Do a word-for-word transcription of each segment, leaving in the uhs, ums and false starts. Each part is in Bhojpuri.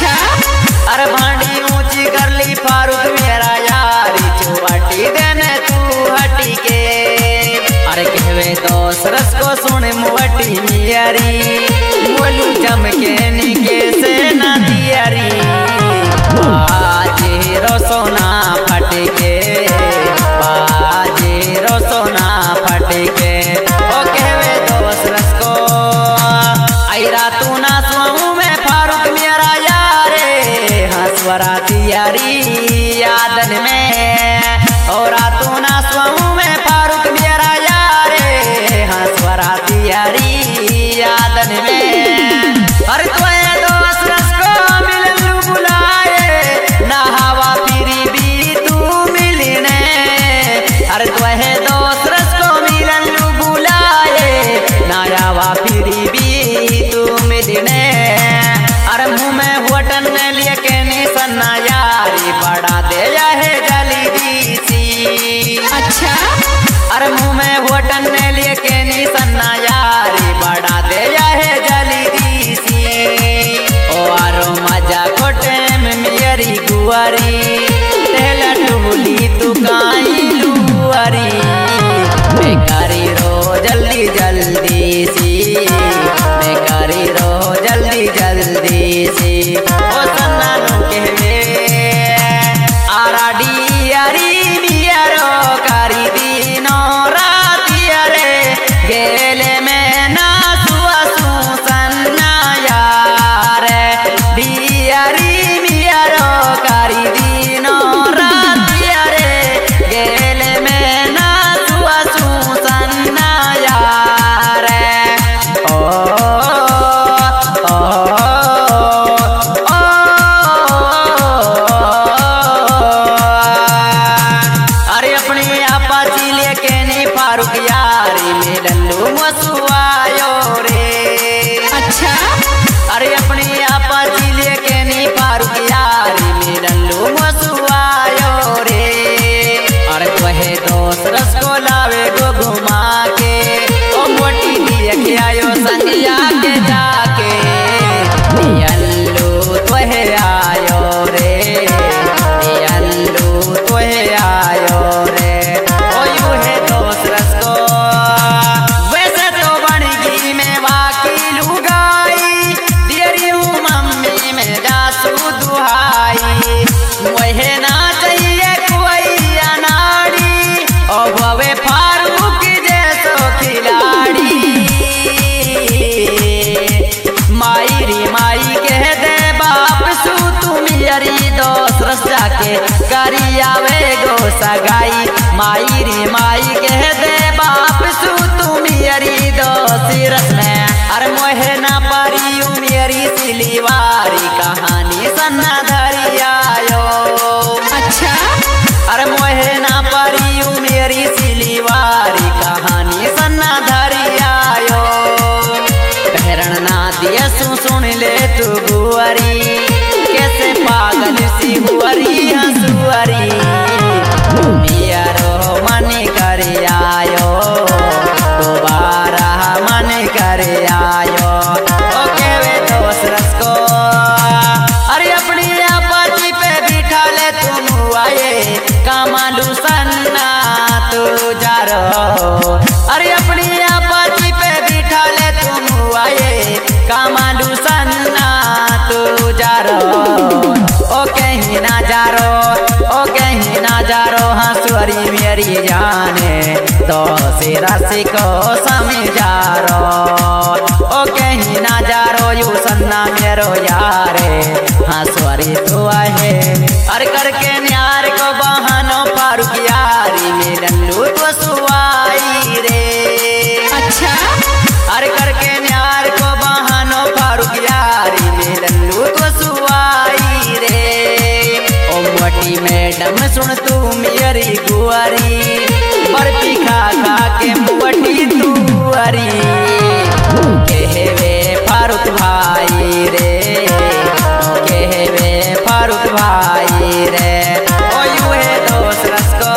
अच्छा अरे भांडी ऊंची कर ली फारूक मेरा यारी चुवाटी देने तू हटी के। अरे कहवे तो सरस को सुन मुवटी मियारी बोलू चमके निके से ना दियारी बाजे रो सोना फटके बाजे रो सोना फटके। ओ कहवे तो सरस को आई रातू ना सुऊ में फारूक मेरा यारे हंसवरा तियारी यादन में। और रातू ना सुऊ में फारूक मेरा यारे हंसवरा तियारी यादन में। अरे तोए दोस्त रस को मिललू बुलाए ना हवा फिरी भी तू मिलने। अरे तोए दोस्त रस को मिललू बुलाए ना हवा फिरी भी तू मिलने। अरे मुँह में हुटन लिए के निसन्ना यारी बड़ा दे है जली दी सी। अच्छा अरे मुँह में हुटन लिए के निसन्ना यारी बड़ा दे है जली दी सी। ओ आरो मजा खोटे में मेरी गुआरी तेला टूली तू काई लुआरी बेकारी रो जल्दी जल्दी सी बेकारी रो जल्दी जल्दी सी। ओ सन्ना नु कहवे आराडी यारी मियारो कारी दीनो राती अरे गेले में ना सुआ सु सन्ना यार दियारी मियारो कारी दीनो राती अरे गेले में ना सुआ सु सन्ना यार। ओ ओ अरे अपनी आपा चिले के नी फारूक यारी मिललू मसुआयो रे। अच्छा अरे अपनी आपा चिले के नी फारूक यारी मिललू मसुआयो रे। अरे वहे दोस्त रस को लावे गो घुमा के ओ मोटी दिए के आयो संगिया के जाके नियल्लू तोहे आयो रे नियल्लू तोहे आयो रे। ओ यूहे दोस्त रस को वैसे तो बणगी में वाकिल गाई देरी हूँ मम्मी में जासू दुहाई वहे ना चाहिए कोई अनाड़ी ओ भवे फारूक जैसो खिलाड़ी। माई री माई कह दे बाप सू तुम यरी दोस्त रस जाके करी आवे गो सगाई। माई री माई कह दे बाप सू तुम यरी दोस्त रस में। अरे मोहे ना पारी मेरी सिलीवारी कहानी सन्ना धरी आयो। अच्छा अरे मोहे ना पारी मेरी सिलीवारी कहानी सन्ना धरी आयो। बहरण ना दिया सु सुन ले तू गुआरी कैसे पागल सी हुआरी हंसुआरी मियारो मन कर आयो दोबारा मन कर आयो। ओ कहवे दोस्त रस को अरे अपनी आपाची पे बिठा ले तुम आए कामालू सन्ना तू जा रो। अरे अपनी आपाची पे बिठा ले तुम आए कामालू सन्ना तू जा रो। ओ कहीं ना जा रो ओ कहीं ना जा रो हंसुअरी मेरी जाने तो सिरा को समझा रो। ओ कहीं ना जा रो यू सन्ना मेरो यारे हंसुअरी तू आहे। अरे करके न्यार को बहानो फारूक यारी मिललू तो सुआई रे। अच्छा अरे करके न्यार को बहानो फारूक यारी मिललू तो सुआई रे। ओ मोटी मैडम सुन तू मेरी गुआरी बर्फी खा खा के मोटी तू अरी कहवे फारूक भाई रे कहवे फारूक भाई रे। ओ यूहे दोस्त रस को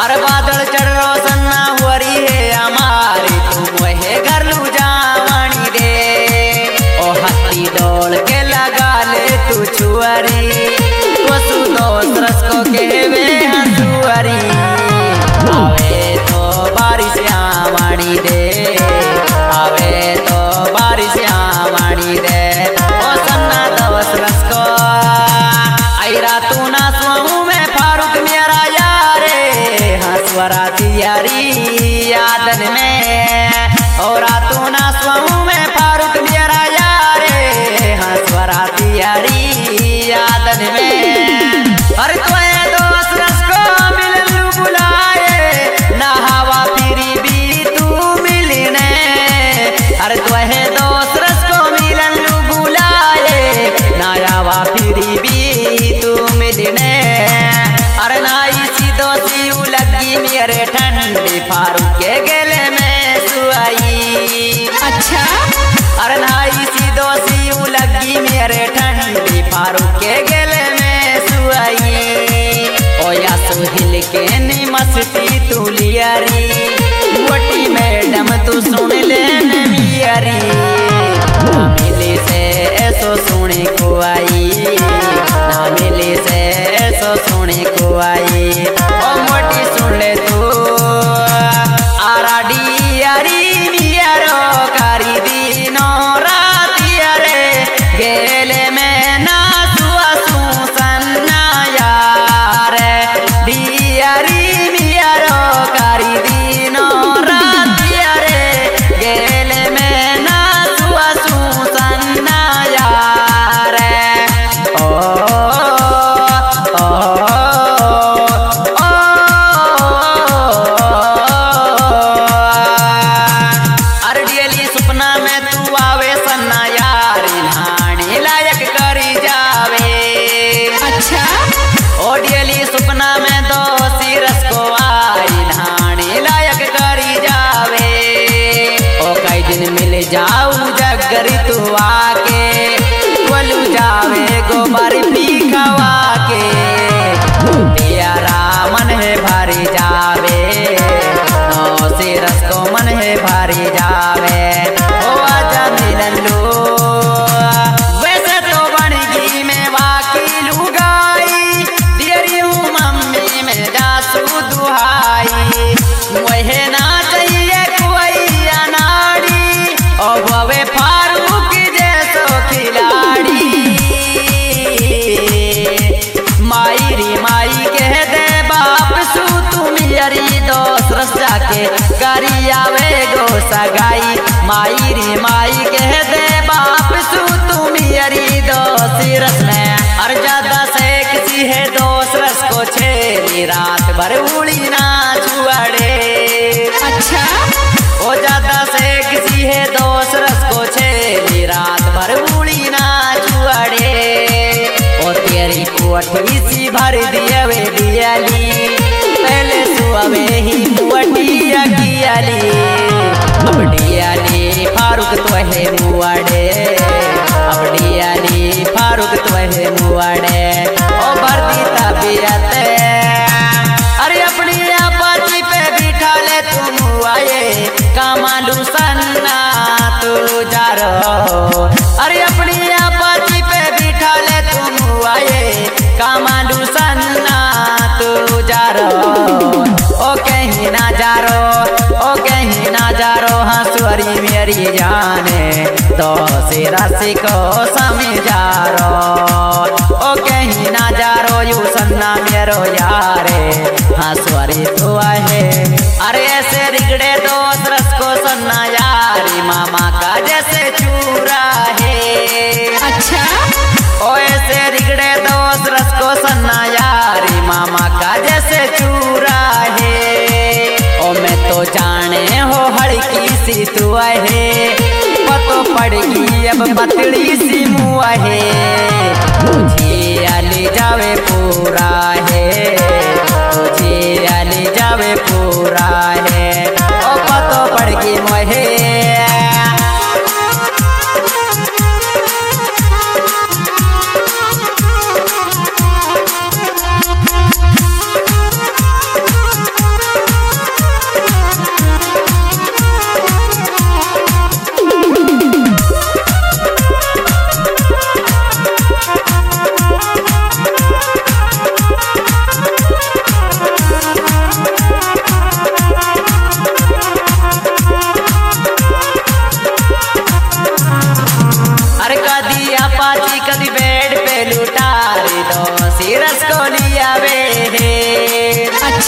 अरे बादल चढ़ रोशन ना हुरी है हमारी तुम वहे घर लू जावानी दे ओ हाथी दौड़ के लगा ले तू छुअरी वसु दोस्त रस को कहवे हंसुअरी आवे तो बारिश आवानी दे आवे तो बारिश आवानी दे ओ सन्ना दोस्त रस को आई रातू ना सोऊं मैं फारूक मेरा यारे हंसवरा तियारी यादन में और रातू ना सोऊं मैं फारूक मेरा यारे हंसवरा तियारी यादन में अरे तोए दोस्त रस को मिललू बुलाए ना हवा फिरी भी तू मिलने अरे तोए दोस्त रस को मिललू बुलाए ना हवा फिरी भी तू मिलने अरे ना इसी दोस्ती लगी मेरे ठंडी फारूक के गले में सुआई अच्छा अरे ना इसी दोस्ती लगी मेरे ठंडी फारूक के गले में सुआई ओ या सुहिल के नी मस्ती तू लियारी गोटी मैडम तू सुन ले मियारी ना मिले से ऐसो सुने को आई ना मिले से ऐसो सुने को आई ओ मोटी सुन ले तू आराडी यारी मियारो कारी दीनो राती अरे गेले में ना सुआ सू सन्ना यार दियारी मियारो कारी दीनो राती अरे गेले में ना सुआ सू सन्ना यार ओ ओ अरडियली सुपना में तू आवे सन्ना यारी नहाने लायक करी जावे अच्छा ओडियली सुपना में दो सिरस को आई नहाने लायक करी जावे ओ कई दिन मिल जाऊ जगरी तू आके बोलू जावे गोबर पी खवा के प्यारा मन है भारी जावे नो सिरस को मन है भारी जावे ओ आजा मिललू वैसे तो बनगी में वाकिल गाई देरी हूँ मम्मी में जासू दुहाई वहे ना चाहिए कोई अनाड़ी ओ बवे फारूक जैसो खिलाड़ी माई री माई कह दे बाप सू तुम यरी दोस्त रस जाके करी आवे गो सगाई माई री माई कह दे बाप सू तुम यरी दोस्त रस में और ज्यादा से किसी है दोस्त रस को छेली रात भर उड़ी ना छुआड़े अच्छा ओ ज्यादा से किसी है दोस्त रस को छेली रात भर उड़ी ना छुआड़े ओ तेरी कोठी सी भर दिया वे दियाली पहले सुअवे ही मुअटी अगियाली अब डियाली फारूक तो है मुआड़े अब डियाली फारूक तो है मुआड़े ओ भरती तबीयत अरे अपनी आपाची पे बिठा ले तुम आए कामालू सन्ना तू जा रो अरे अपनी आपाची पे बिठा ले तुम आए कामालू सन्ना तू जा रो ओ कहीं ना जा रो ओ कहीं ना जा रो हंसुअरी मेरी जाने तो सिरासी को समझा रो ओ कहीं ना जा रो यू सन्ना मेरो यारे हंसुअरी तू है अरे ऐसे रिगड़े दोस्त रस को सन्ना यारी मामा का जैसे चूरा है अच्छा ओ ऐसे रिगड़े दोस्त रस को सन्ना यारी मामा का जैसे चूरा है ओ मैं तो जाने हो हड़की सी तू है पतो पड़गी अब पतड़ी सी मुआ है मुझे अली जावे पूरा है मुझे अली जावे पूरा है ओ पतो पड़गी मोहे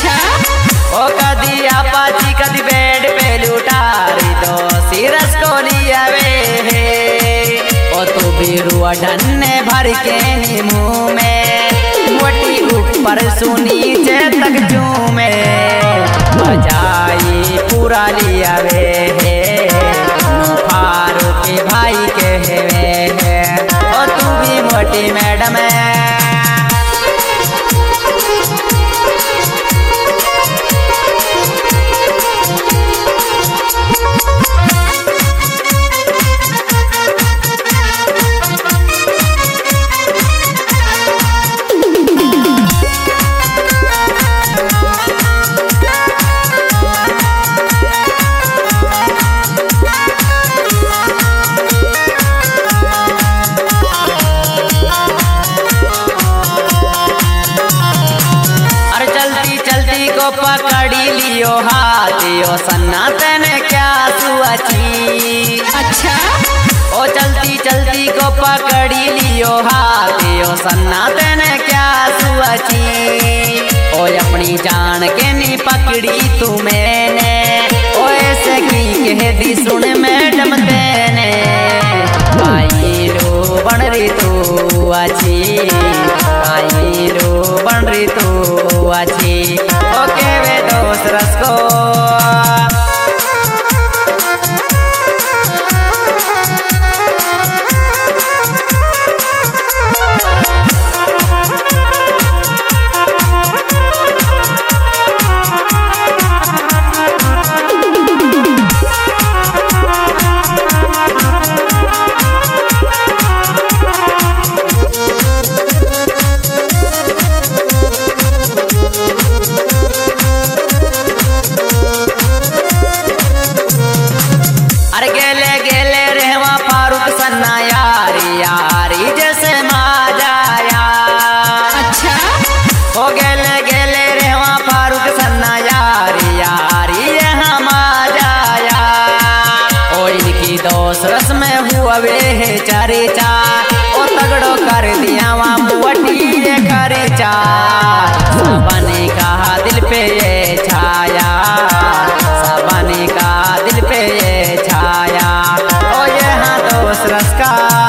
अच्छा ओ कदी आपाची कदी बेड पे लुटारी दो सिरस को लिया वे ओ तू बीरुआ ढन्ने भर के नी मुँह में मोटी ऊपर सुनी चे तक झूमे बजाई पूरा लिया वे फारूक के भाई के वे ओ तू भी मोटी मैडम है। पकड़ी लियो हाथियो सन्ना तेने क्या सुअची। अच्छा ओ चलती चलती को पकड़ी लियो हाथियो सन्ना तेने क्या सुअची। ओ अपनी जान के नी पकड़ी तू मैंने ओ ऐसे की कह दी सुन मैडम तेने आई रो बन रही तू अच्छी आई रो बन रही तू अच्छी ओके वे दोस्त रस को रस में हुआ वे चरिचा ओ तगड़ो कर दिया वहाँ मुवटी खरीचा सबने कहा दिल पे ये छाया सबने कहा दिल पे ये छाया ओ यहाँ दोस्त रस का